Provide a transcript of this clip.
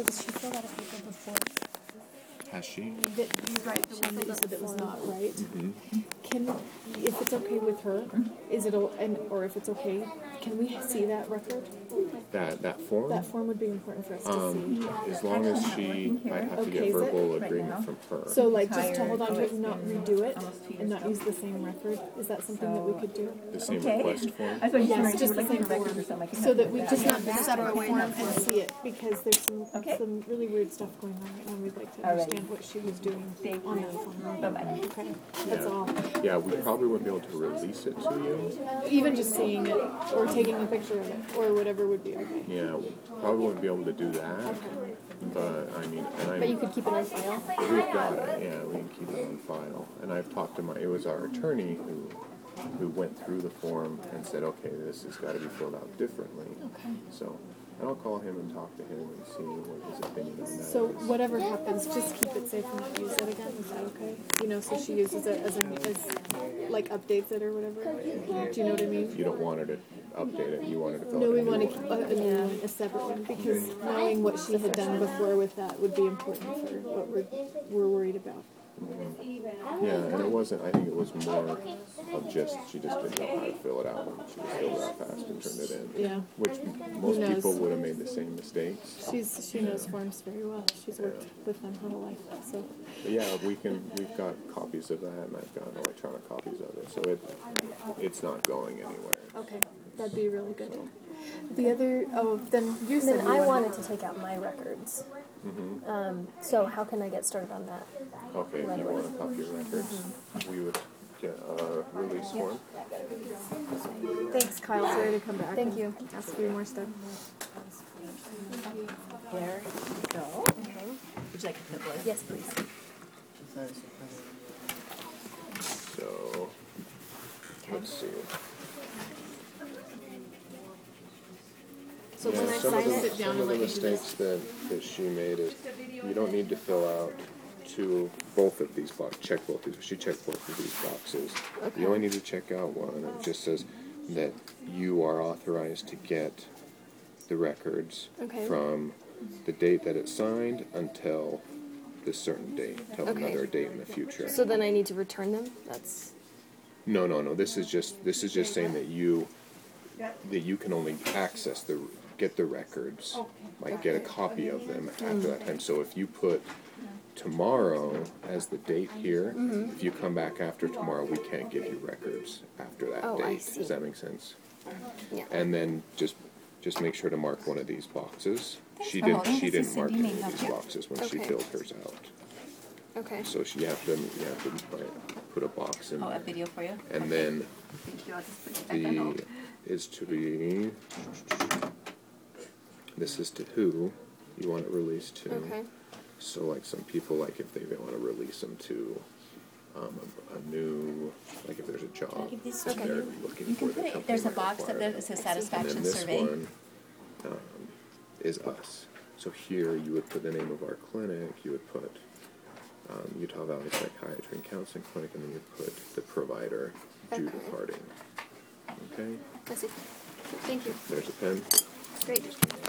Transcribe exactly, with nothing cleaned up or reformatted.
So does she fill out a paper before? Has she? That you write the one that you said that was not right. Mm-hmm. Can, if it's okay with her, is it, o- and or if it's okay, can we see that record? That that form? That form would be important for us to Um, see. as long as she, I have to Okay, get is it? verbal agreement from her. So, like, just to hold on to it and not redo it, and not use the same record, is that something that we could do? The same Okay. request form? I thought you Yes, said just the like same records form, or something. I can so help that you we with just that. have a separate form and see it, because there's some, Okay. some really weird stuff going on right now, and we'd like to All right. understand what she was doing Thank on you. that form. Bye-bye. Okay, that's Yeah. all. Yeah, we probably wouldn't be able to release it to you. Even just seeing it, or taking a picture of it, or whatever would be okay. Yeah, we probably wouldn't be able to do that. But, I mean, and I... But you could keep it on file? We've got it, yeah, we can keep it on file. And I've talked to my, it was our attorney who who went through the form and said, okay, this has got to be filled out differently. Okay. So, and I'll call him and talk to him and see what his opinion on that So is. whatever happens, just keep it safe and not use it again. Is that okay? You know, so she uses it as, a, as like updates it or whatever. Do you know what I mean? You don't want her to update it, you want her to fill No, out we a new want to one. keep a, a new one, a separate one, because knowing what she had done before with that would be important for what we're we're worried about. Yeah, and it wasn't, I think it was more of just, she just didn't know how to fill it out, and she just filled it out fast and turned it in. Yeah. Which most knows? people would have made the same mistakes. She's she knows forms very well. She's worked with them her whole life. So But yeah, we can, we've got copies of that, and I've got electronic copies of it, so it, it's not going anywhere. okay, that'd be really good. The other, oh, then you said Then you I wanted- wanted to take out my records. Mm-hmm. Um, so how can I get started on that? Okay, if you want a copy of records, we would get a release form. Thanks, Kyle. Sorry to come back. Thank and you. Ask for more stuff. There you go. Okay. Would you like a clipboard? Yes, please. So, let's see. So Yeah, when I some of sign the, it, sit down some and of the let you do this. mistakes that, that she made is you don't need to fill out two, both of these boxes, check both of these, she checked both of these boxes. Okay. You only need to check out one, and it just says that you are authorized to get the records Okay. from the date that it's signed until this certain date, until Okay. another date in the future. So then I need to return them? That's No, no, no, this is just, this is just saying that you, that you can only access the, get the records, like get a copy of them after that time. So if you put tomorrow as the date here, if you come back after tomorrow, we can't give you records after that Oh, I date. see. Does that make sense? yeah. And then just, just make sure to mark one of these boxes. She for didn't, holding. she This didn't is mark Cindy. any May I of these help you? boxes when she Okay. filled hers out. Okay. So she, you have to, you have to like, put a box in Oh, a there. video for you? And then Thank you. I'll just put it back on hold. the is to be, this is to who you want it released to. Okay. So like some people, like if they want to release them to um, a, a new, like if there's a job give these that to they're you? looking You for, can the put it, company there's a might box that require says it. a satisfaction And then this survey. one um, is us. So here you would put the name of our clinic, you would put um, Utah Valley Psychiatry and Counseling Clinic, and then you put the provider, Judith Okay. Harding. Okay? I see. Thank you. There's a pen. Great.